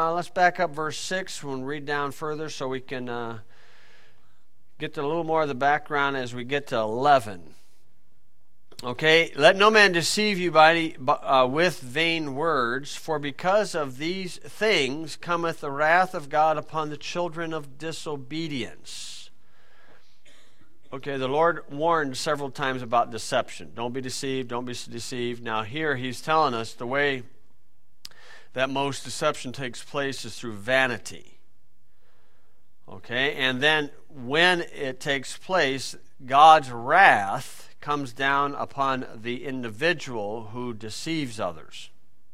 Let's back up verse 6 and read down further so we can get to a little more of the background as we get to 11. Okay, let no man deceive you with vain words, for because of these things cometh the wrath of God upon the children of disobedience. Okay, the Lord warned several times about deception. Don't be deceived, don't be deceived. Now here he's telling us the way that most deception takes place is through vanity. Okay, and then when it takes place, God's wrath comes down upon the individual who deceives others.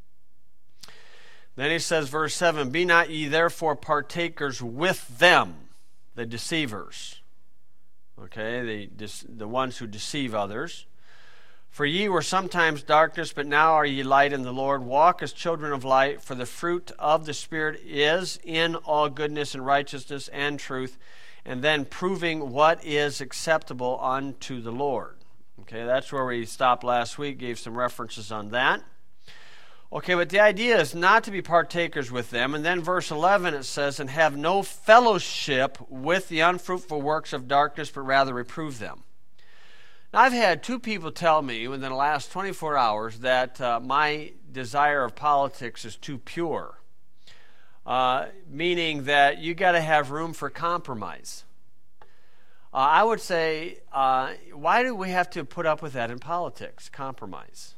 Then he says, verse 7, be not ye therefore partakers with them, the deceivers. Okay, the ones who deceive others. For ye were sometimes darkness, but now are ye light in the Lord. Walk as children of light, for the fruit of the Spirit is in all goodness and righteousness and truth, and then proving what is acceptable unto the Lord. Okay, that's where we stopped last week, gave some references on that. Okay, but the idea is not to be partakers with them. And then verse 11 it says, and have no fellowship with the unfruitful works of darkness, but rather reprove them. Now, I've had two people tell me within the last 24 hours that my desire of politics is too pure, meaning that you got to have room for compromise. I would say, why do we have to put up with that in politics, compromise?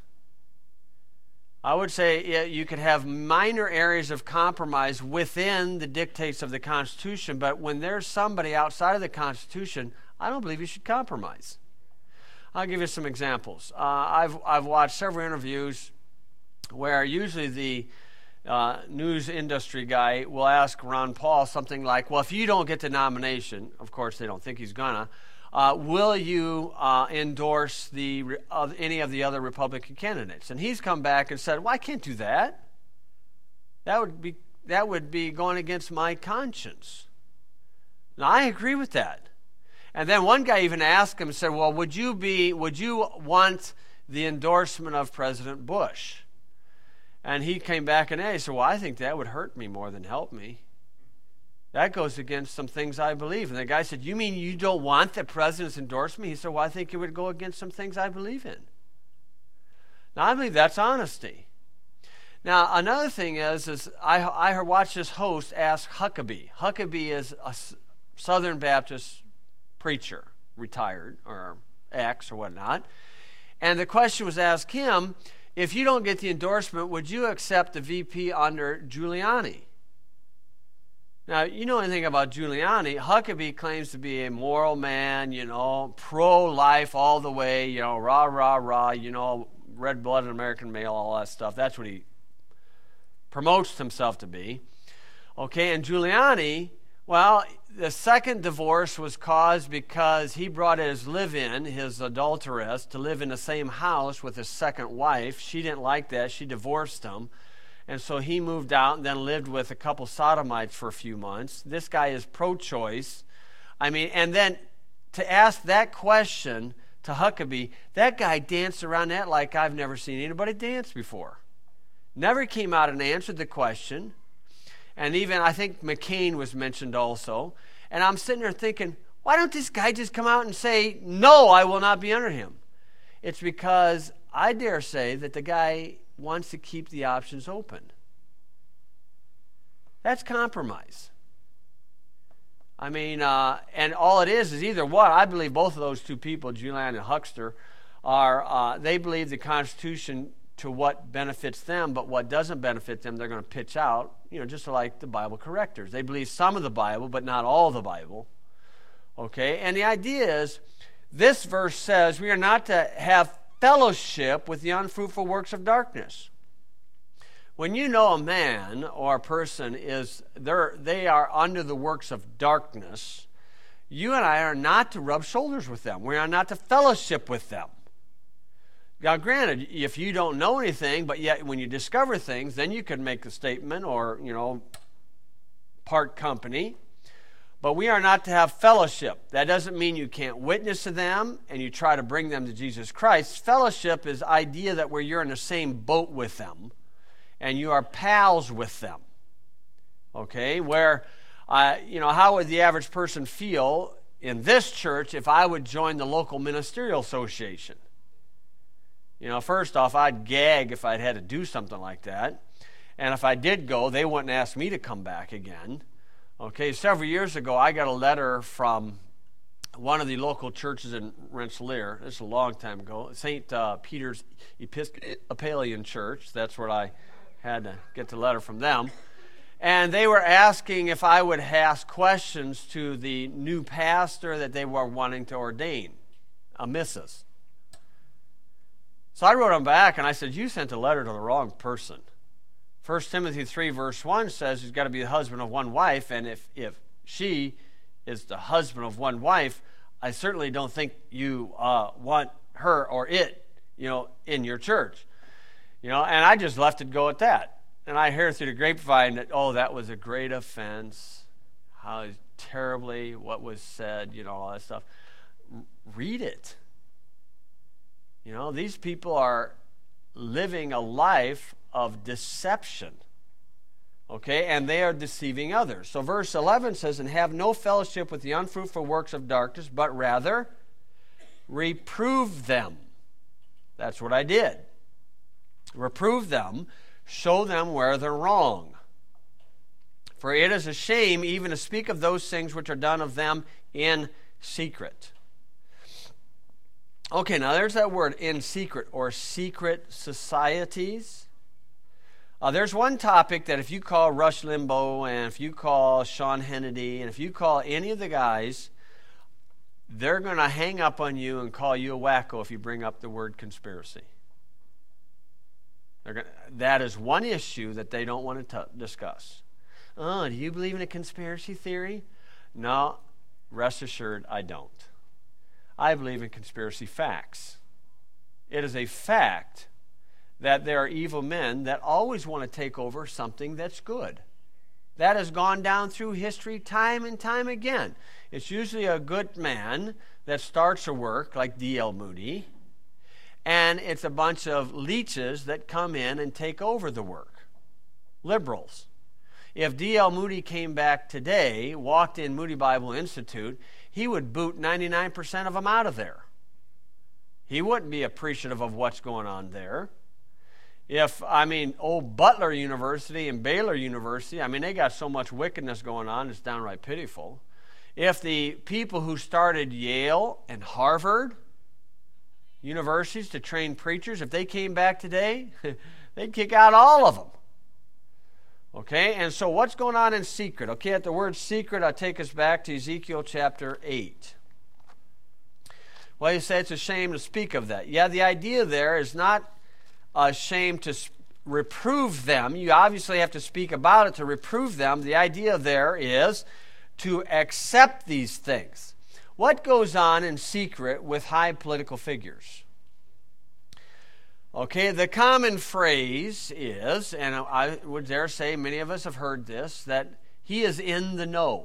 I would say you could have minor areas of compromise within the dictates of the Constitution, but when there's somebody outside of the Constitution, I don't believe you should compromise. I'll give you some examples. I've watched several interviews where usually the news industry guy will ask Ron Paul something like, well, if you don't get the nomination, of course they don't think he's gonna, will you endorse any of the other Republican candidates? And he's come back and said, well, I can't do that. That would be going against my conscience. Now, I agree with that. And then one guy even asked him and said, well, would you want the endorsement of President Bush? And he came back and he said, well, I think that would hurt me more than help me. That goes against some things I believe. And the guy said, you mean you don't want the president's endorsement? He said, well, I think it would go against some things I believe in. Now, I believe that's honesty. Now, another thing is I watched this host ask Huckabee. Huckabee is a Southern Baptist preacher, retired, or ex, or whatnot. And the question was asked him, if you don't get the endorsement, would you accept the VP under Giuliani? Now, you know anything about Giuliani, Huckabee claims to be a moral man, pro-life all the way, rah, rah, rah, red-blooded American male, all that stuff. That's what he promotes himself to be. Okay, and Giuliani, well, the second divorce was caused because he brought his live-in, his adulteress, to live in the same house with his second wife. She didn't like that. She divorced him. And so he moved out and then lived with a couple sodomites for a few months. This guy is pro-choice. And then to ask that question to Huckabee, that guy danced around that like I've never seen anybody dance before. Never came out and answered the question. And even, I think McCain was mentioned also. And I'm sitting there thinking, why don't this guy just come out and say, no, I will not be under him? It's because I dare say that the guy wants to keep the options open. That's compromise. And all it is either one. I believe both of those two people, Giuliani and Huckster, they believe the Constitution to what benefits them, but what doesn't benefit them, they're going to pitch out, just like the Bible correctors. They believe some of the Bible, but not all the Bible. Okay, and the idea is, this verse says we are not to have fellowship with the unfruitful works of darkness. When you know a man or a person they are under the works of darkness, you and I are not to rub shoulders with them. We are not to fellowship with them. Now, granted, if you don't know anything, but yet when you discover things, then you can make a statement or, part company. But we are not to have fellowship. That doesn't mean you can't witness to them and you try to bring them to Jesus Christ. Fellowship is the idea that where you're in the same boat with them and you are pals with them. Okay, where, how would the average person feel in this church if I would join the local ministerial association? First off, I'd gag if I'd had to do something like that. And if I did go, they wouldn't ask me to come back again. Okay, several years ago, I got a letter from one of the local churches in Rensselaer. This is a long time ago. St. Peter's Episcopalian Church. That's where I had to get the letter from them. And they were asking if I would ask questions to the new pastor that they were wanting to ordain, a missus. So I wrote them back and I said, you sent a letter to the wrong person. 1 Timothy 3 verse 1 says he's got to be the husband of one wife, and if she is the husband of one wife, I certainly don't think you want her or it, in your church. And I just left it go at that. And I hear through the grapevine that, that was a great offense, how terribly what was said, all that stuff. Read it. These people are living a life of deception. Okay, and they are deceiving others. So verse 11 says, and have no fellowship with the unfruitful works of darkness, but rather reprove them. That's what I did. Reprove them, show them where they're wrong. For it is a shame even to speak of those things which are done of them in secret. Okay, now there's that word, in secret, or secret societies. There's one topic that if you call Rush Limbaugh, and if you call Sean Hannity, and if you call any of the guys, they're going to hang up on you and call you a wacko if you bring up the word conspiracy. That is one issue that they don't want to discuss. Oh, do you believe in a conspiracy theory? No, rest assured, I don't. I believe in conspiracy facts. It is a fact that there are evil men that always want to take over something that's good. That has gone down through history time and time again. It's usually a good man that starts a work like D.L. Moody, and it's a bunch of leeches that come in and take over the work. Liberals. If D.L. Moody came back today, walked in Moody Bible Institute, he would boot 99% of them out of there. He wouldn't be appreciative of what's going on there. Old Butler University and Baylor University, they got so much wickedness going on, it's downright pitiful. If the people who started Yale and Harvard universities to train preachers, if they came back today, they'd kick out all of them. Okay, and so what's going on in secret? Okay, at the word secret, I'll take us back to Ezekiel chapter 8. Well, you say it's a shame to speak of that. Yeah, the idea there is not a shame to reprove them. You obviously have to speak about it to reprove them. The idea there is to accept these things. What goes on in secret with high political figures? Okay, the common phrase is, and I would dare say many of us have heard this, that he is in the know.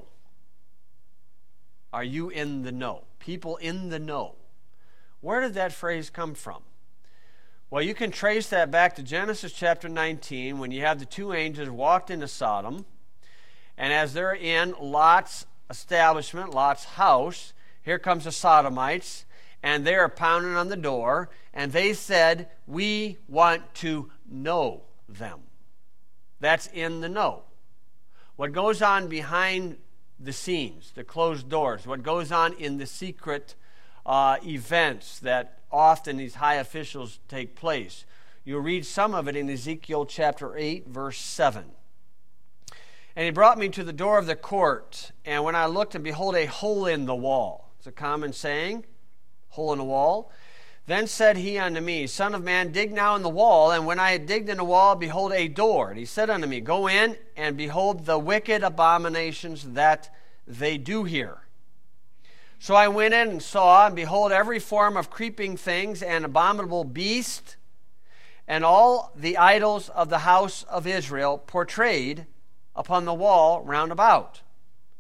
Are you in the know? People in the know. Where did that phrase come from? Well, you can trace that back to Genesis chapter 19 when you have the two angels walked into Sodom, and as they're in Lot's establishment, Lot's house, here comes the Sodomites, and they are pounding on the door, and they said, we want to know them. That's in the know. What goes on behind the scenes, the closed doors, what goes on in the secret events that often these high officials take place. You'll read some of it in Ezekiel chapter 8, verse 7. And he brought me to the door of the court, and when I looked, and behold, a hole in the wall. It's a common saying. Hole in the wall. Then said he unto me, Son of man, dig now in the wall. And when I had digged in the wall, behold, a door. And he said unto me, Go in, and behold the wicked abominations that they do here. So I went in and saw, and behold, every form of creeping things and abominable beast, and all the idols of the house of Israel portrayed upon the wall round about.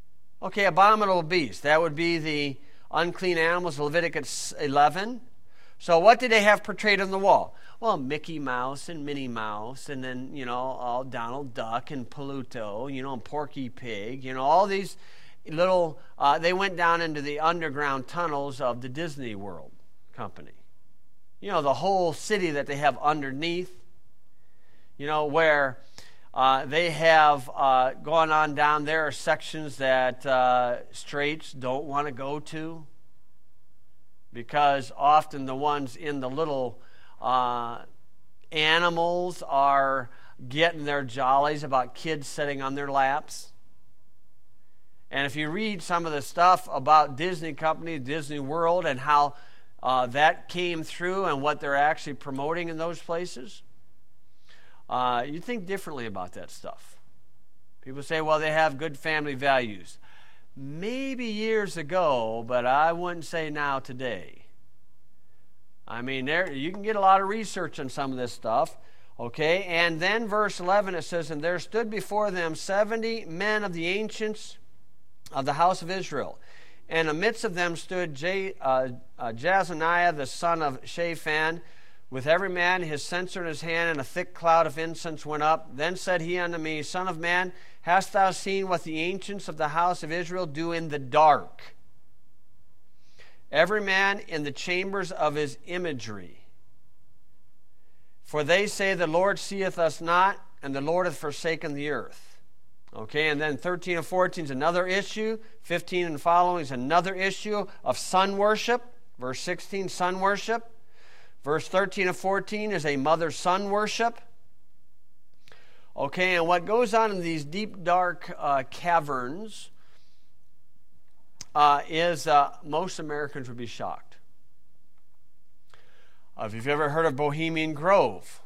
Okay, abominable beast. That would be the unclean animals, Leviticus 11. So what did they have portrayed on the wall? Well, Mickey Mouse and Minnie Mouse, and then, all Donald Duck and Pluto, and Porky Pig, all these little, they went down into the underground tunnels of the Disney World company. The whole city that they have underneath, where they have gone on down. There are sections that straights don't want to go to, because often the ones in the little animals are getting their jollies about kids sitting on their laps. And if you read some of the stuff about Disney Company, Disney World, and how that came through and what they're actually promoting in those places, you think differently about that stuff. People say, well, they have good family values. Maybe years ago, but I wouldn't say now today. I mean, you can get a lot of research on some of this stuff. Okay, and then verse 11, it says, and there stood before them 70 men of the ancients of the house of Israel. And amidst of them stood Jazaniah the son of Shaphan, with every man his censer in his hand, and a thick cloud of incense went up. Then said he unto me, Son of man, hast thou seen what the ancients of the house of Israel do in the dark? Every man in the chambers of his imagery. For they say, the Lord seeth us not, and the Lord hath forsaken the earth. Okay, and then 13 and 14 is another issue. 15 and following is another issue of sun worship. Verse 16, sun worship. Verse 13 and 14 is a mother-son worship. Okay, and what goes on in these deep, dark caverns is most Americans would be shocked. If you've ever heard of Bohemian Grove,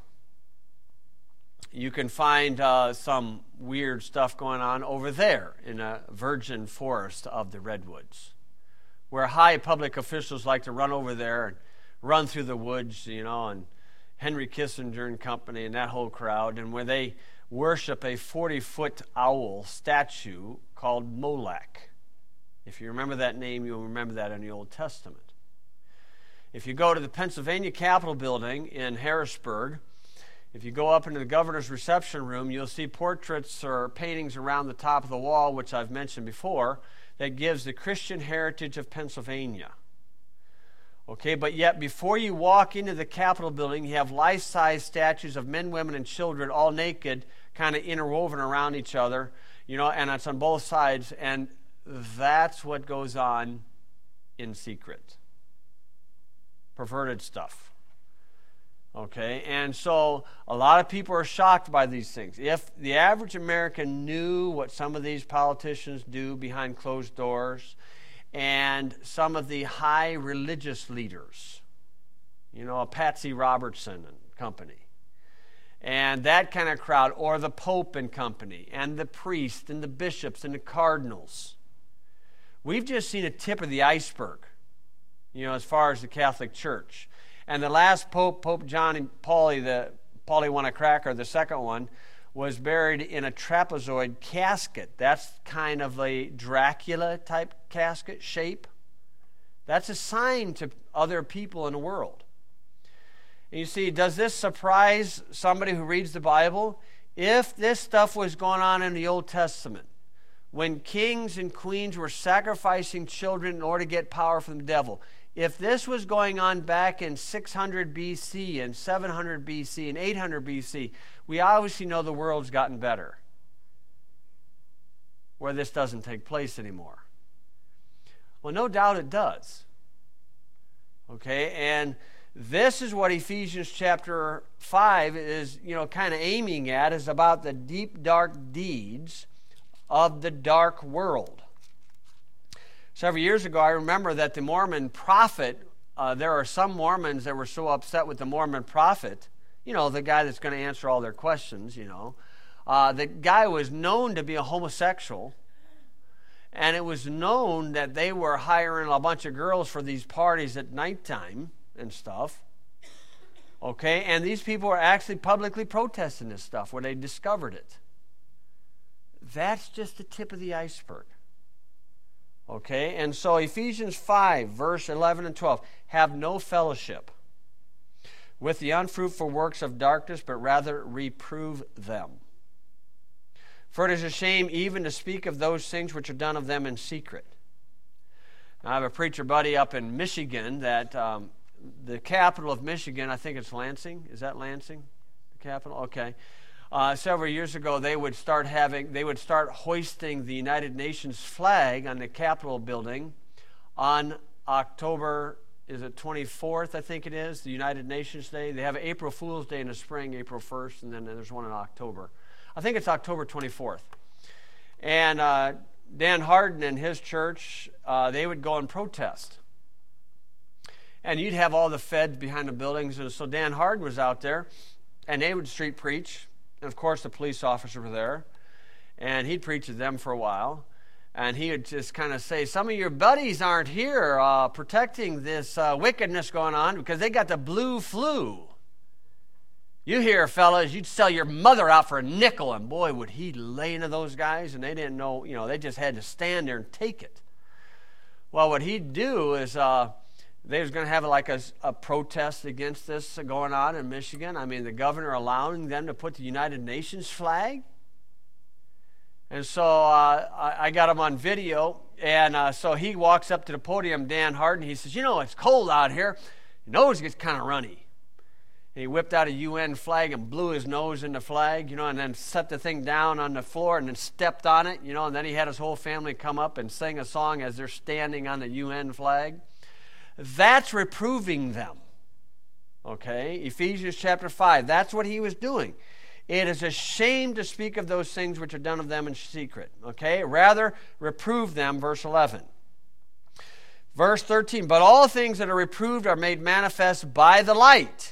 you can find some weird stuff going on over there in a virgin forest of the redwoods, where high public officials like to run over there and run through the woods, and Henry Kissinger and company and that whole crowd, and where they worship a 40-foot owl statue called Molech. If you remember that name, you'll remember that in the Old Testament. If you go to the Pennsylvania Capitol building in Harrisburg, if you go up into the governor's reception room, you'll see portraits or paintings around the top of the wall, which I've mentioned before, that gives the Christian heritage of Pennsylvania. Okay, but yet before you walk into the Capitol building, you have life-size statues of men, women, and children, all naked, kind of interwoven around each other, and it's on both sides, and that's what goes on in secret. Perverted stuff. Okay, and so a lot of people are shocked by these things. If the average American knew what some of these politicians do behind closed doors, and some of the high religious leaders, Patsy Robertson and company, and that kind of crowd, or the Pope and company, and the priests, and the bishops, and the cardinals. We've just seen a tip of the iceberg, as far as the Catholic Church. And the last Pope, Pope John Paul I Cracker, the second one, was buried in a trapezoid casket. That's kind of a Dracula-type casket shape. That's a sign to other people in the world. And you see, does this surprise somebody who reads the Bible? If this stuff was going on in the Old Testament, when kings and queens were sacrificing children in order to get power from the devil, if this was going on back in 600 BC and 700 BC and 800 BC, we obviously know the world's gotten better, where this doesn't take place anymore. Well, no doubt it does. Okay, and this is what Ephesians chapter 5 is, kind of aiming at, is about the deep, dark deeds of the dark world. Several years ago, I remember that the Mormon prophet, there are some Mormons that were so upset with the Mormon prophet, the guy that's going to answer all their questions, the guy was known to be a homosexual, and it was known that they were hiring a bunch of girls for these parties at nighttime and stuff. Okay, and these people were actually publicly protesting this stuff when they discovered it. That's just the tip of the iceberg. Okay, and so Ephesians 5, verse 11 and 12, have no fellowship. with the unfruitful works of darkness, but rather reprove them. For it is a shame even to speak of those things which are done of them in secret. Now, I have a preacher buddy up in Michigan that the capital of Michigan, I think it's Lansing. Is that Lansing, the capital? Okay. Several years ago, they would start hoisting the United Nations flag on the Capitol building on October, is it 24th, I think it is, the United Nations Day. They have April Fool's Day in the spring, April 1st, and then there's one in October. I think it's October 24th. And Dan Harden and his church, they would go and protest. And you'd have all the feds behind the buildings. And so Dan Harden was out there, and they would street preach. And, of course, the police officers were there. And he'd preach to them for a while. And he would just kind of say, some of your buddies aren't here protecting this wickedness going on because they got the blue flu. You hear, fellas, you'd sell your mother out for a nickel, and boy, would he lay into those guys, and they didn't know, they just had to stand there and take it. Well, what he'd do is they was going to have like a protest against this going on in Michigan. I mean, the governor allowing them to put the United Nations flag. And so I got him on video, and so he walks up to the podium, Dan Harden, he says, it's cold out here. Your nose gets kind of runny. He whipped out a UN flag and blew his nose in the flag, and then set the thing down on the floor and then stepped on it, and then he had his whole family come up and sing a song as they're standing on the UN flag. That's reproving them, okay? Ephesians chapter 5, that's what he was doing. It is a shame to speak of those things which are done of them in secret, okay? Rather, reprove them, verse 11. Verse 13, but all things that are reproved are made manifest by the light.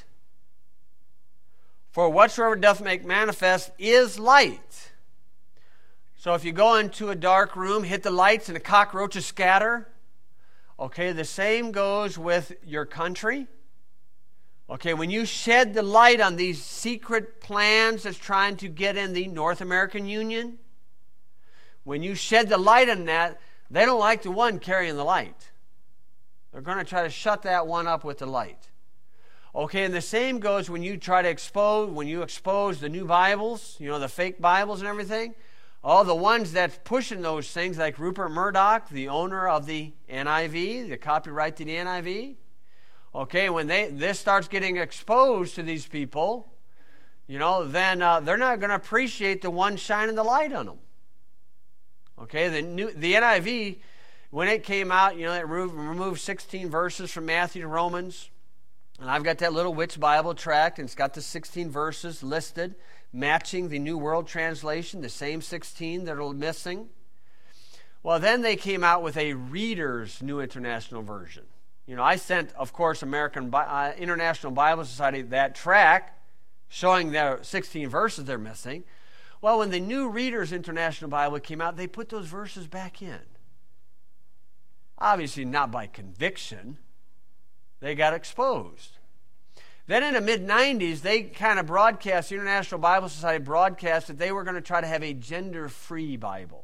For whatsoever doth make manifest is light. So if you go into a dark room, hit the lights, and the cockroaches scatter. Okay, the same goes with your country. Okay, when you shed the light on these secret plans that's trying to get in the North American Union, when you shed the light on that, they don't like the one carrying the light. They're going to try to shut that one up with the light. Okay, and the same goes when you expose the new Bibles, the fake Bibles and everything. All the ones that's pushing those things, like Rupert Murdoch, the owner of the NIV, the copyright to the NIV. Okay, when this starts getting exposed to these people, then they're not going to appreciate the one shining the light on them. Okay, the NIV, when it came out, it removed 16 verses from Matthew to Romans. And I've got that little Witch Bible tract, and it's got the 16 verses listed, matching the New World Translation, the same 16 that are missing. Well, then they came out with a Reader's New International Version. I sent, of course, International Bible Society that tract showing their 16 verses they're missing. Well, when the new Reader's International Bible came out, they put those verses back in. Obviously not by conviction. They got exposed. Then in the mid-90s, they kind of broadcast, the International Bible Society broadcast that they were going to try to have a gender-free Bible.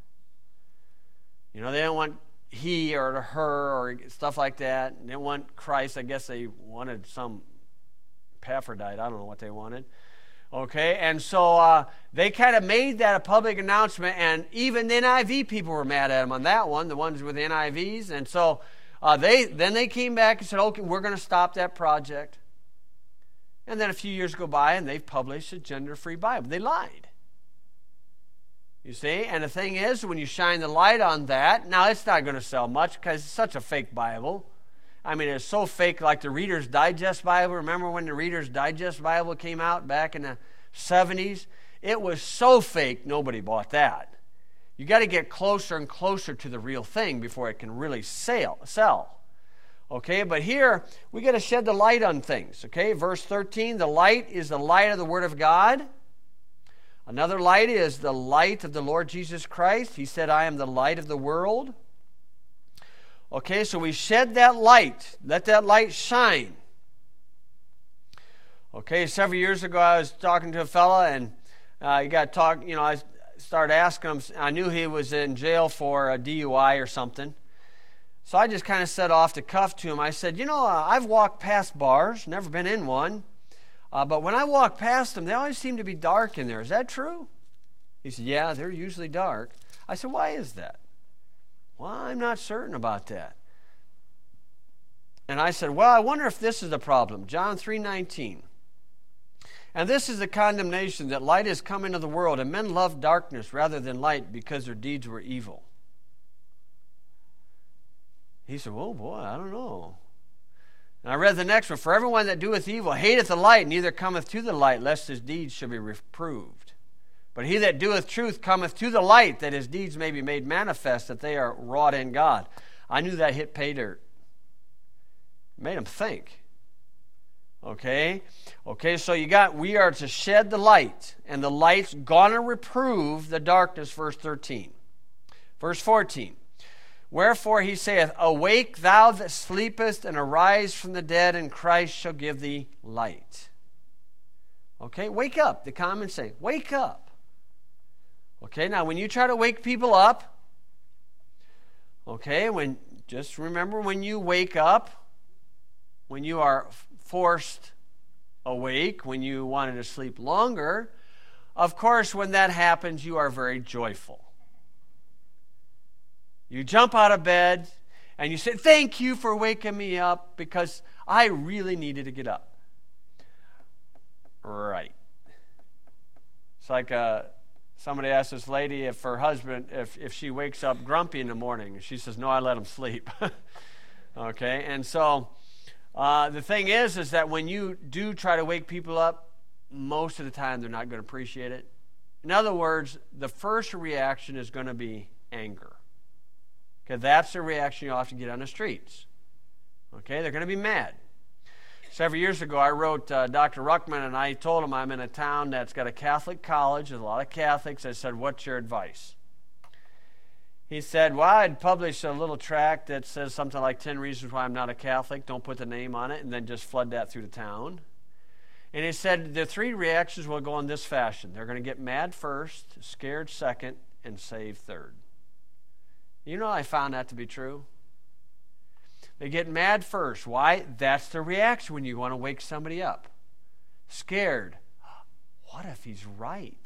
They didn't want he or her or stuff like that. They didn't want Christ. I guess they wanted some Epaphrodite. I don't know what they wanted. Okay, and so they kind of made that a public announcement, and even the NIV people were mad at them on that one, the ones with the NIVs, and so they came back and said, okay, we're going to stop that project. And then a few years go by, and they've published a gender-free Bible. They lied. You see? And the thing is, when you shine the light on that, now it's not going to sell much because it's such a fake Bible. I mean, it's so fake like the Reader's Digest Bible. Remember when the Reader's Digest Bible came out back in the 70s? It was so fake, nobody bought that. You got to get closer and closer to the real thing before it can really sell. Okay, but here we got to shed the light on things. Okay, verse 13, the light is the light of the Word of God. Another light is the light of the Lord Jesus Christ. He said, I am the light of the world. Okay, so we shed that light. Let that light shine. Okay, several years ago I was talking to a fella, and I started asking him. I knew he was in jail for a DUI or something. So I just kind of said off the cuff to him, I said, I've walked past bars, never been in one, but when I walk past them, they always seem to be dark in there. Is that true? He said, yeah, they're usually dark. I said, why is that? Well, I'm not certain about that. And I said, well, I wonder if this is the problem. John 3:19. And this is the condemnation, that light has come into the world, and men love darkness rather than light because their deeds were evil. He said, oh boy, I don't know. And I read the next one. For everyone that doeth evil hateth the light, neither cometh to the light, lest his deeds should be reproved. But he that doeth truth cometh to the light, that his deeds may be made manifest, that they are wrought in God. I knew that hit pay dirt. Made him think. Okay, so we are to shed the light, and the light's gonna reprove the darkness, verse 13. Verse 14. Wherefore he saith, awake thou that sleepest, and arise from the dead, and Christ shall give thee light. Okay, wake up. The comments say, wake up. Okay, now when you try to wake people up, okay, just remember when you wake up, when you are forced awake, when you wanted to sleep longer, of course, when that happens, you are very joyful. You jump out of bed and you say, thank you for waking me up because I really needed to get up. Right. It's like somebody asked this lady if her husband, if she wakes up grumpy in the morning. And she says, no, I let him sleep. Okay, and so the thing is that when you do try to wake people up, most of the time they're not going to appreciate it. In other words, the first reaction is going to be anger. Okay, that's the reaction you often get on the streets. Okay, they're going to be mad. Several years ago, I wrote Dr. Ruckman, and I told him I'm in a town that's got a Catholic college. There's a lot of Catholics. I said, what's your advice? He said, well, I'd publish a little tract that says something like 10 reasons why I'm not a Catholic. Don't put the name on it, and then just flood that through the town. And he said the three reactions will go in this fashion. They're going to get mad first, scared second, and saved third. I found that to be true. They get mad first. Why? That's the reaction when you want to wake somebody up. Scared. What if he's right?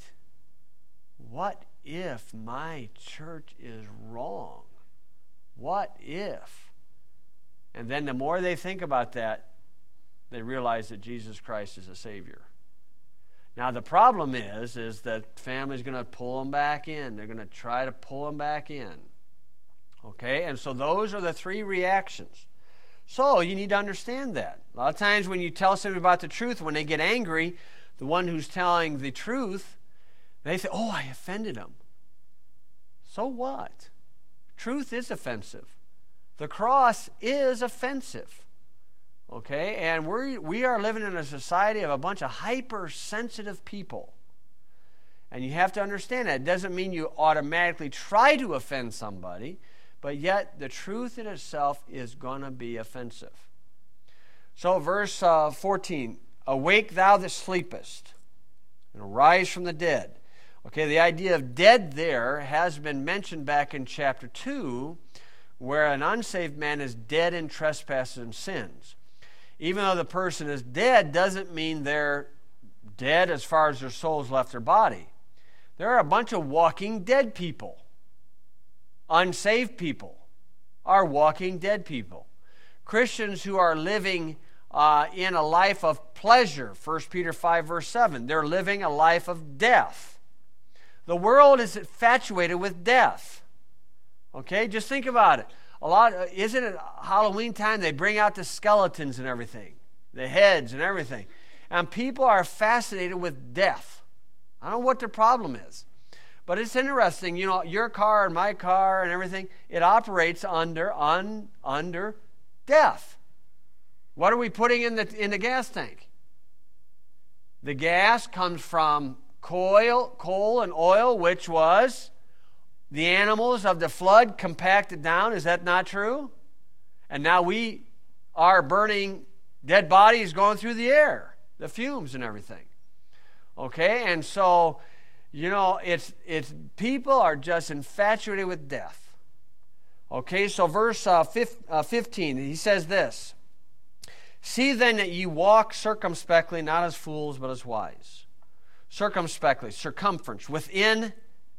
What if my church is wrong? What if? And then the more they think about that, they realize that Jesus Christ is a Savior. Now the problem is that family's going to pull them back in. They're going to try to pull them back in. Okay, and so those are the three reactions. So you need to understand that. A lot of times when you tell somebody about the truth, when they get angry, the one who's telling the truth, they say, oh, I offended him. So what? Truth is offensive. The cross is offensive. Okay, and we are living in a society of a bunch of hypersensitive people. And you have to understand that. It doesn't mean you automatically try to offend somebody, but yet the truth in itself is going to be offensive. So verse 14, awake thou that sleepest, and arise from the dead. Okay, the idea of dead there has been mentioned back in chapter 2, where an unsaved man is dead in trespasses and sins. Even though the person is dead doesn't mean they're dead as far as their soul's left their body. There are a bunch of walking dead people. Unsaved people are walking dead people. Christians who are living in a life of pleasure, 1 Peter 5, verse 7, they're living a life of death. The world is infatuated with death. Okay, just think about it. Isn't it Halloween time? They bring out the skeletons and everything, the heads and everything. And people are fascinated with death. I don't know what the problem is. But it's interesting, your car and my car and everything, it operates under death. What are we putting in the gas tank? The gas comes from coal and oil, which was the animals of the flood compacted down. Is that not true? And now we are burning dead bodies going through the air, the fumes and everything. Okay, and so it's people are just infatuated with death. Okay, so verse 15, he says this. See then that ye walk circumspectly, not as fools, but as wise. Circumspectly, circumference within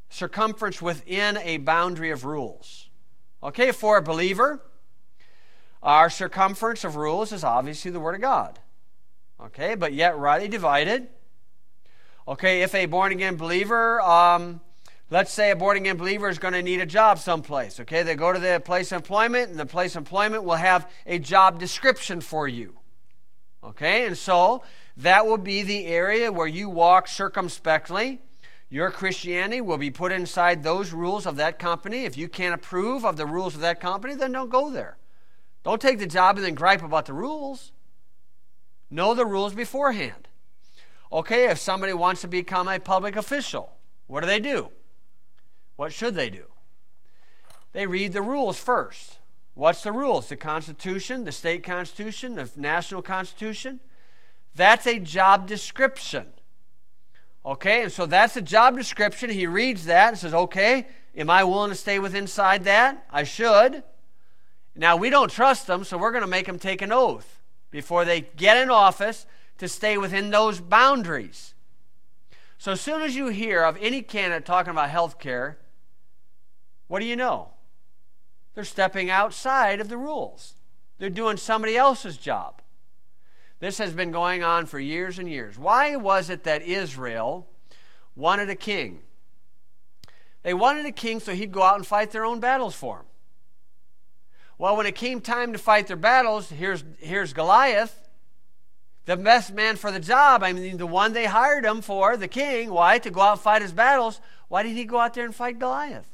a boundary of rules. Okay, for a believer, our circumference of rules is obviously the Word of God. Okay, but yet rightly divided. Okay, if a born-again believer, let's say a born-again believer is going to need a job someplace. Okay, they go to the place of employment, and the place of employment will have a job description for you. Okay, and so that will be the area where you walk circumspectly. Your Christianity will be put inside those rules of that company. If you can't approve of the rules of that company, then don't go there. Don't take the job and then gripe about the rules. Know the rules beforehand. Okay, if somebody wants to become a public official, what do? What should they do? They read the rules first. What's the rules? The Constitution, the state constitution, the national constitution. That's a job description. Okay, and so that's the job description. He reads that and says, okay, am I willing to stay within inside that? I should. Now, we don't trust them, so we're going to make them take an oath before they get in office to stay within those boundaries. So as soon as you hear of any candidate talking about health care, what do you know? They're stepping outside of the rules. They're doing somebody else's job. This has been going on for years and years. Why was it that Israel wanted a king? They wanted a king so he'd go out and fight their own battles for them. Well, when it came time to fight their battles, here's Goliath, the best man for the job. I mean, the one they hired him for, the king. Why? To go out and fight his battles. Why did he go out there and fight Goliath?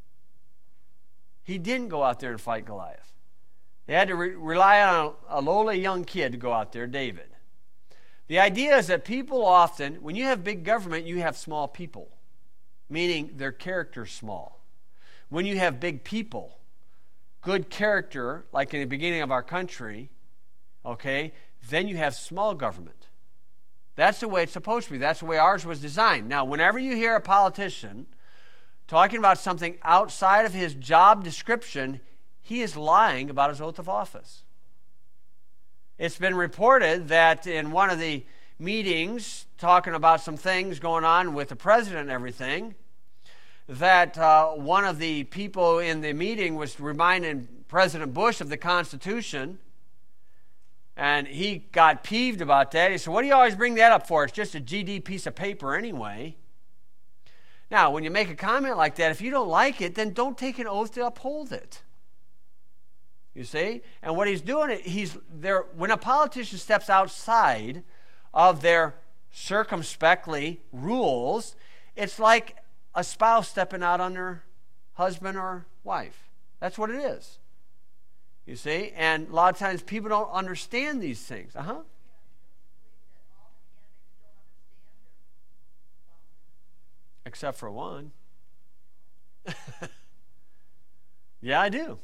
He didn't go out there and fight Goliath. They had to rely on a lowly young kid to go out there, David. The idea is that people often, when you have big government, you have small people, meaning their character's small. When you have big people, good character, like in the beginning of our country, okay, then you have small government. That's the way it's supposed to be. That's the way ours was designed. Now, whenever you hear a politician talking about something outside of his job description, he is lying about his oath of office. It's been reported that in one of the meetings, talking about some things going on with the president and everything, that one of the people in the meeting was reminding President Bush of the Constitution, and he got peeved about that. He said, what do you always bring that up for? It's just a GD piece of paper anyway. Now, when you make a comment like that, if you don't like it, then don't take an oath to uphold it. You see? And what he's doing, he's there. When a politician steps outside of their circumspectly rules, it's like a spouse stepping out on their husband or wife. That's what it is. You see? And a lot of times people don't understand these things. Except for one. Yeah, I do.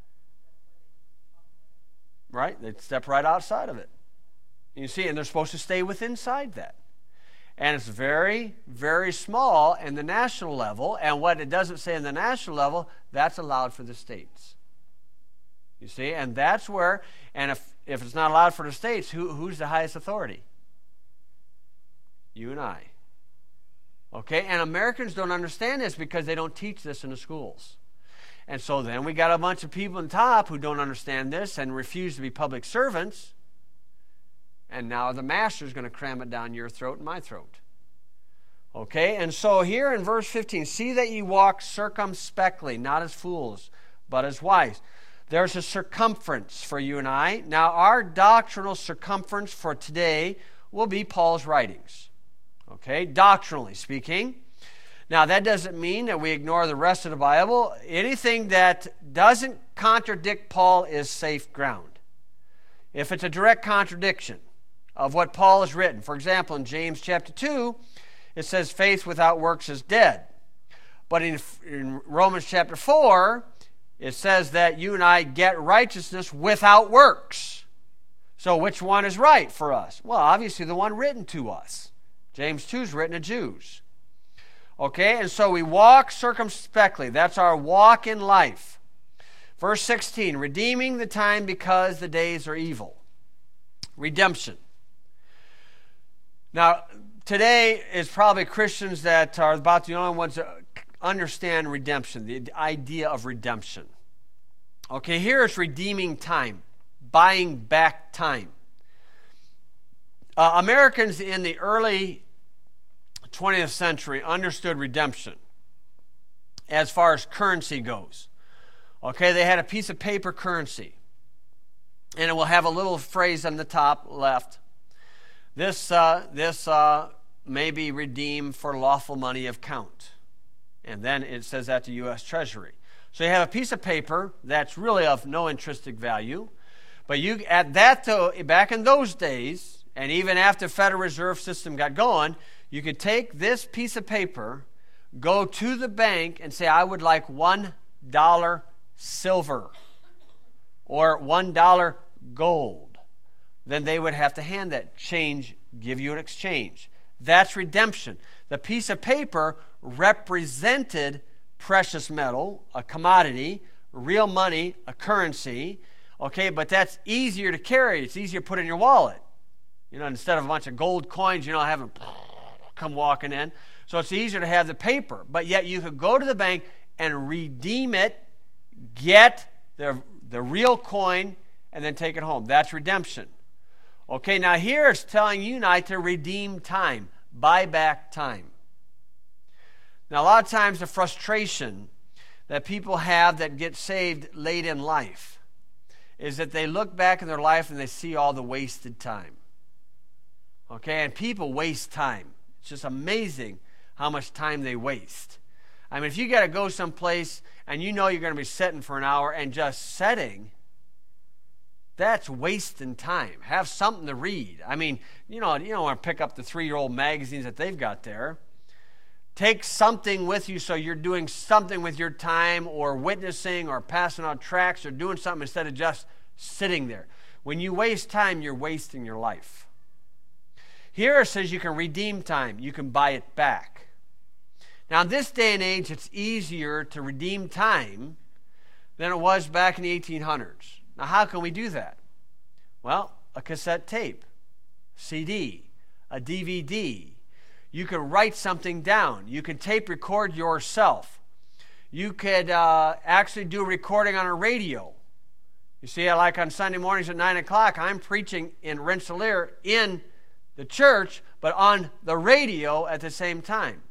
Right? They step right outside of it. You see, and they're supposed to stay within inside that. And it's very, very small in the national level. And what it doesn't say in the national level, that's allowed for the states. You see, and that's where, and if it's not allowed for the states, who's the highest authority? You and I. Okay, and Americans don't understand this because they don't teach this in the schools. And so then we got a bunch of people on top who don't understand this and refuse to be public servants. And now the master's going to cram it down your throat and my throat. Okay, and so here in verse 15, see that ye walk circumspectly, not as fools, but as wise. There's a circumference for you and I. Now, our doctrinal circumference for today will be Paul's writings. Okay, doctrinally speaking. Now, that doesn't mean that we ignore the rest of the Bible. Anything that doesn't contradict Paul is safe ground. If it's a direct contradiction of what Paul has written, for example, in James chapter 2, it says faith without works is dead. But in Romans chapter 4, it says that you and I get righteousness without works. So which one is right for us? Well, obviously the one written to us. James 2 is written to Jews. Okay, and so we walk circumspectly. That's our walk in life. Verse 16, redeeming the time because the days are evil. Redemption. Now, today is probably Christians that are about the only ones that understand redemption, the idea of redemption. Okay, here is redeeming time, buying back time. Americans in the early 20th century understood redemption as far as currency goes. Okay, they had a piece of paper currency, and it will have a little phrase on the top left. This may be redeemed for lawful money of count. And then it says that to U.S. Treasury. So you have a piece of paper that's really of no intrinsic value. But you at that back in those days, and even after the Federal Reserve System got going, you could take this piece of paper, go to the bank and say, I would like $1 silver or $1 gold. Then they would have to hand that change, give you an exchange. That's redemption. The piece of paper represented precious metal, a commodity, real money, a currency. Okay, but that's easier to carry. It's easier to put in your wallet. Instead of a bunch of gold coins, having come walking in. So it's easier to have the paper. But yet you could go to the bank and redeem it, get the real coin, and then take it home. That's redemption. Okay, now here it's telling you and I to redeem time, buy back time. Now a lot of times the frustration that people have that get saved late in life is that they look back in their life and they see all the wasted time. Okay, and people waste time. It's just amazing how much time they waste. I mean, if you got to go someplace and you know you're going to be sitting for an hour and just sitting, that's wasting time. Have something to read. I mean, you don't want to pick up the 3-year-old magazines that they've got there. Take something with you so you're doing something with your time, or witnessing, or passing out tracts, or doing something instead of just sitting there. When you waste time, you're wasting your life. Here it says you can redeem time. You can buy it back. Now, in this day and age, it's easier to redeem time than it was back in the 1800s. Now, how can we do that? Well, a cassette tape, CD, a DVD. You can write something down. You can tape record yourself. You could actually do a recording on a radio. You see, like on Sunday mornings at 9 o'clock, I'm preaching in Rensselaer in the church, but on the radio at the same time.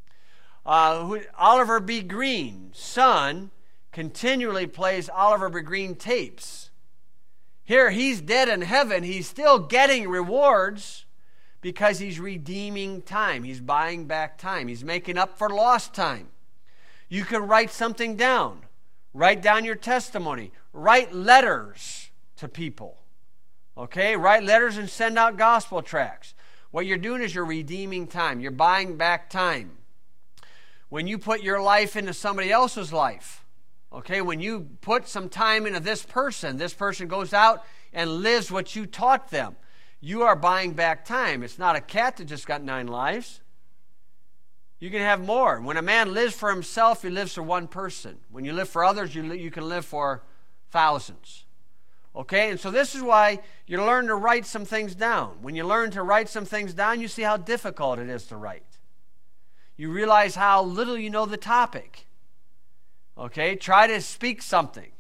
Oliver B. Green's son continually plays Oliver B. Green tapes. Here, he's dead in heaven. He's still getting rewards because he's redeeming time. He's buying back time. He's making up for lost time. You can write something down. Write down your testimony. Write letters to people. Okay? Write letters and send out gospel tracts. What you're doing is you're redeeming time. You're buying back time. When you put your life into somebody else's life, okay, when you put some time into this person goes out and lives what you taught them, you are buying back time. It's not a cat that just got 9 lives. You can have more. When a man lives for himself, he lives for one person. When you live for others, you can live for thousands. Okay, and so this is why you learn to write some things down. When you learn to write some things down, you see how difficult it is to write. You realize how little you know the topic. Okay, try to speak something.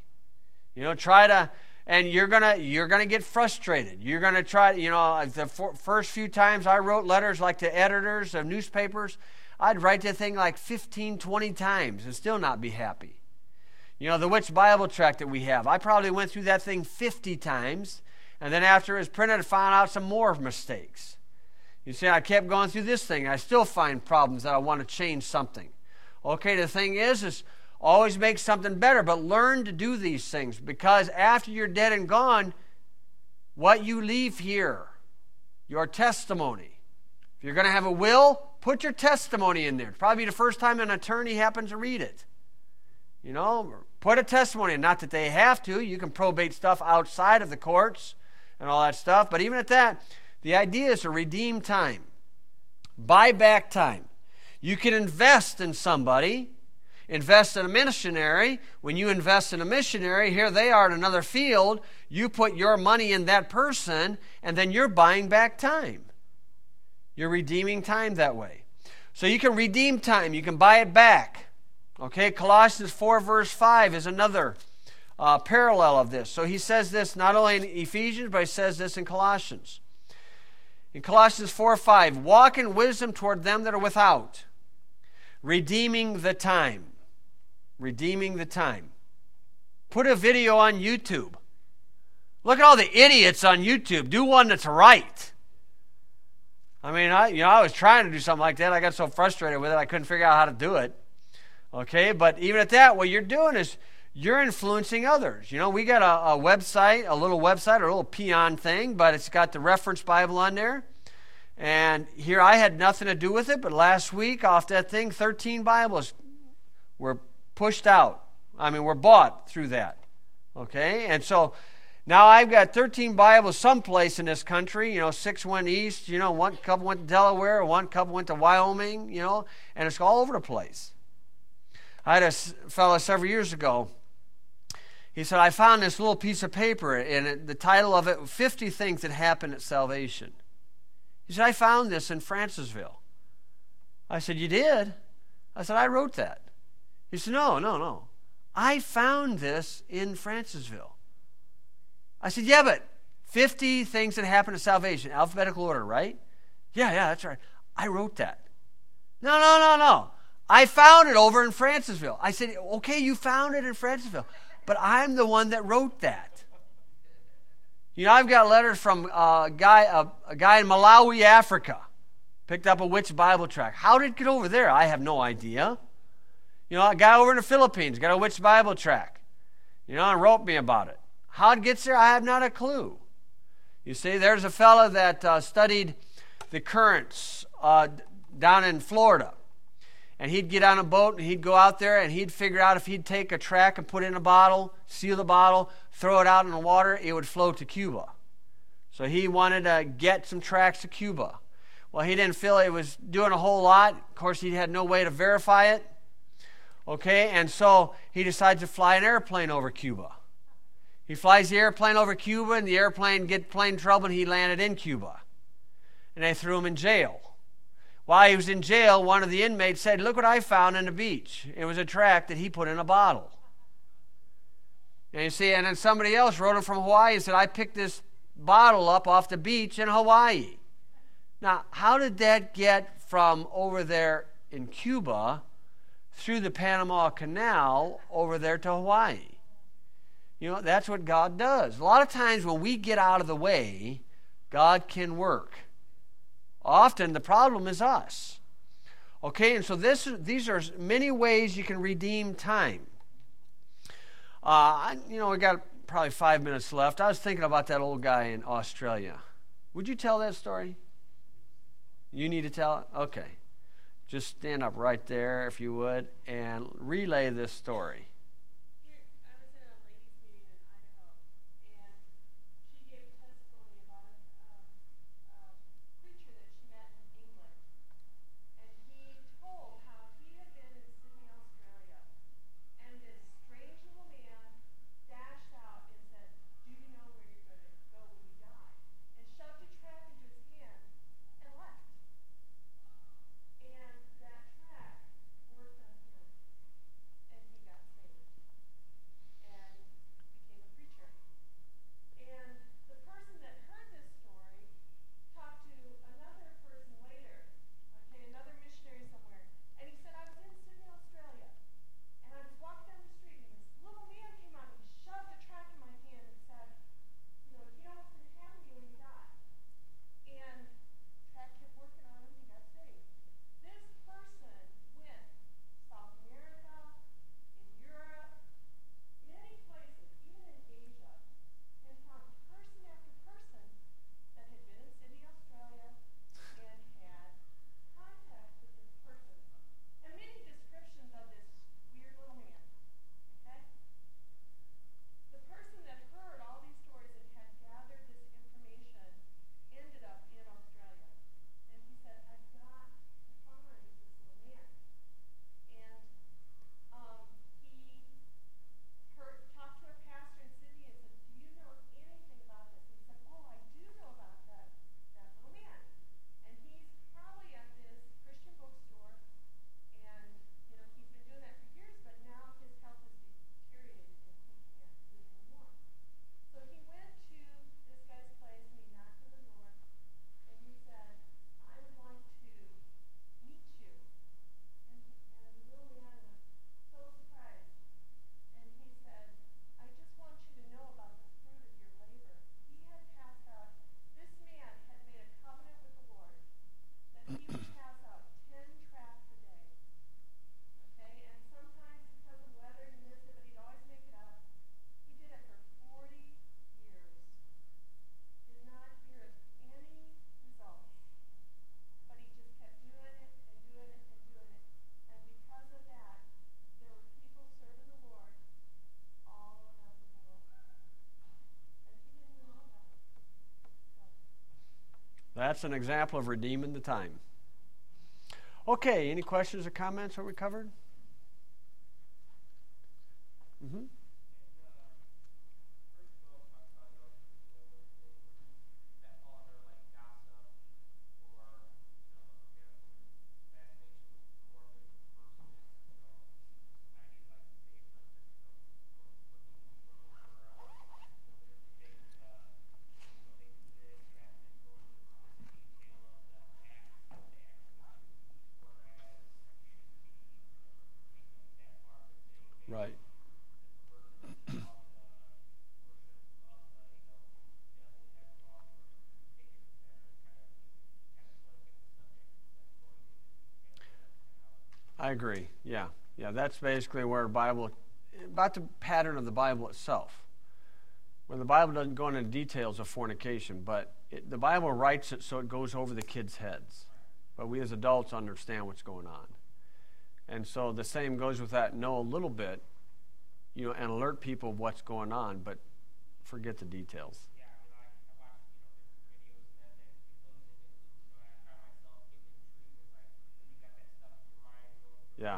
And you're gonna get frustrated. You're gonna try. The first few times I wrote letters like to editors of newspapers, I'd write the thing like 15, 20 times and still not be happy. The Which Bible Tract that we have, I probably went through that thing 50 times, and then after it was printed, I found out some more mistakes. You see, I kept going through this thing. I still find problems that I want to change something. Okay, the thing is always make something better, but learn to do these things, because after you're dead and gone, what you leave here, your testimony. If you're going to have a will, put your testimony in there. It's probably the first time an attorney happens to read it. Put a testimony in. Not that they have to. You can probate stuff outside of the courts and all that stuff, but even at that, the idea is to redeem time. Buy back time. You can invest in somebody invest in a missionary. When you invest in a missionary, here they are in another field. You put your money in that person, and then you're buying back time. You're redeeming time that way. So you can redeem time. You can buy it back. Okay, Colossians 4 verse 5 is another parallel of this. So he says this not only in Ephesians, but he says this in Colossians. In Colossians 4:5, walk in wisdom toward them that are without, redeeming the time. Redeeming the time. Put a video on YouTube. Look at all the idiots on YouTube. Do one that's right. I mean, I was trying to do something like that. I got so frustrated with it, I couldn't figure out how to do it. Okay, but even at that, what you're doing is you're influencing others. You know, we got a website, a little peon thing, but it's got the reference Bible on there. And here I had nothing to do with it, but last week off that thing, 13 Bibles were pushed out. I mean, were bought through that. Okay, and so now I've got 13 Bibles someplace in this country. You know, 6 went east. You know, one couple went to Delaware, one couple went to Wyoming. You know, and it's all over the place. I had a fellow several years ago. He said, I found this little piece of paper, and the title of it, 50 Things That Happen at Salvation. He said, I found this in Francisville. I said, you did? I said, I wrote that. He said, no. I found this in Francisville. I said, yeah, but 50 Things That Happen at Salvation, alphabetical order, right? Yeah, that's right. I wrote that. No. I found it over in Francisville. I said, okay, you found it in Francisville, but I'm the one that wrote that. You know, I've got letters from a guy in Malawi, Africa. Picked up a Which Bible tract. How did it get over there? I have no idea. You know, a guy over in the Philippines got a Which Bible tract. You know, and wrote me about it. How it gets there, I have not a clue. You see, there's a fellow that studied the currents down in Florida. And he'd get on a boat and he'd go out there and he'd figure out if he'd take a tract and put it in a bottle, seal the bottle, throw it out in the water, it would float to Cuba. So he wanted to get some tracts to Cuba. Well, he didn't feel it was doing a whole lot. Of course, he had no way to verify it. Okay, and so he decided to fly an airplane over Cuba. He flies the airplane over Cuba, and the airplane get plane trouble, and he landed in Cuba. And they threw him in jail. While he was in jail, one of the inmates said, look what I found on the beach. It was a tract that he put in a bottle. And you see, and then somebody else wrote him from Hawaii and said, I picked this bottle up off the beach in Hawaii. Now, how did that get from over there in Cuba through the Panama Canal over there to Hawaii? You know, that's what God does. A lot of times when we get out of the way, God can work. Often the problem is us. Okay, and so these are many ways you can redeem time. We got probably 5 minutes left. I was thinking about that old guy in Australia. Would you tell that story? You need to tell it? Okay. Just stand up right there, if you would, and relay this story. that's an example of redeeming the time. Okay, any questions or comments? Are we covered? Mm-hmm. Right. I agree. Yeah. Yeah, that's basically where Bible, about the pattern of the Bible itself. Where the Bible doesn't go into details of fornication, but the Bible writes it so it goes over the kids' heads. But we as adults understand what's going on. And so the same goes with that. Know a little bit, and alert people of what's going on, but forget the details. Yeah.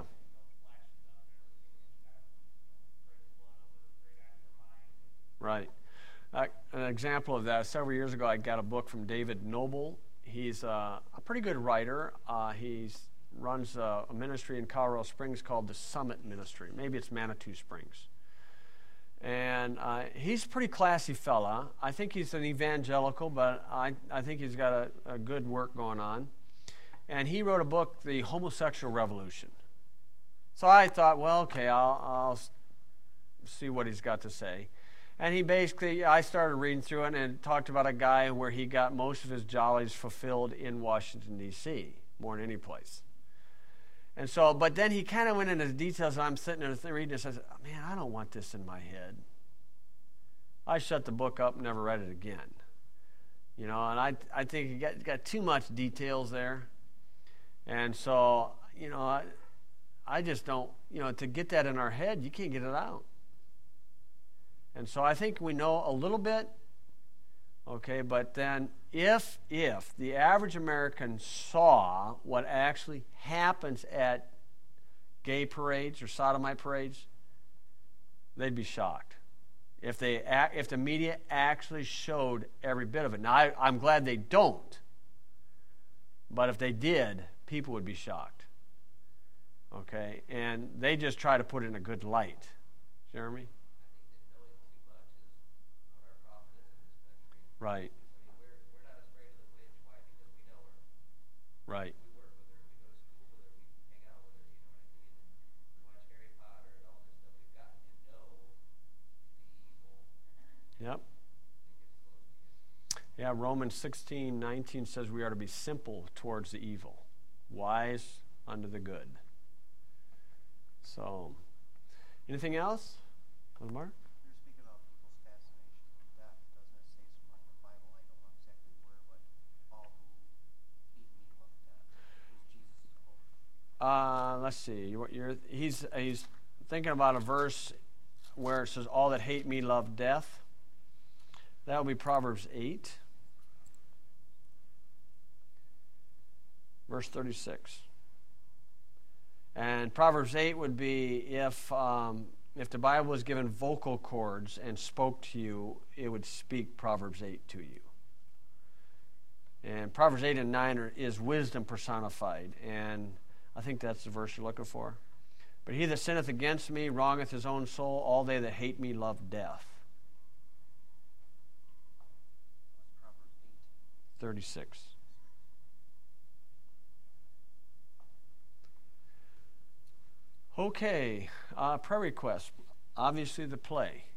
Right. An example of that, several years ago, I got a book from David Noble. He's a pretty good writer. He runs a ministry in Colorado Springs called the Summit Ministry. Maybe it's Manitou Springs. And he's a pretty classy fella. I think he's an evangelical, but I think he's got a good work going on. And he wrote a book, The Homosexual Revolution. So I thought, well, okay, I'll see what he's got to say. And I started reading through it, and it talked about a guy where he got most of his jollies fulfilled in Washington, D.C., more than any place. And so, but then he kind of went into the details, and I'm sitting there reading this, and I said, oh, man, I don't want this in my head. I shut the book up and never read it again. And I think it got too much details there. And so, I just don't, to get that in our head, you can't get it out. And so I think we know a little bit, okay, but then if the average American saw what actually happens at gay parades or sodomite parades, they'd be shocked. If the media actually showed every bit of it. Now, I'm glad they don't, but if they did, people would be shocked. Okay, and they just try to put it in a good light. Jeremy? Right. We're not afraid of the witch. Why? Because we know her. Right. We work with her. We go to school with her. We hang out with her. You know what I mean? And we watch Harry Potter and all this stuff. We've got to know the evil. Yep. Yeah, Romans 16:19 says we are to be simple towards the evil, wise unto the good. So, anything else? Mark? Let's see. He's thinking about a verse where it says, all that hate me love death. That would be Proverbs 8, verse 36. And Proverbs 8 would be if the Bible was given vocal cords and spoke to you, it would speak Proverbs 8 to you. And Proverbs 8 and 9 is wisdom personified. And I think that's the verse you're looking for. But he that sinneth against me wrongeth his own soul. All they that hate me love death. 36. Okay, prayer request. Obviously the play.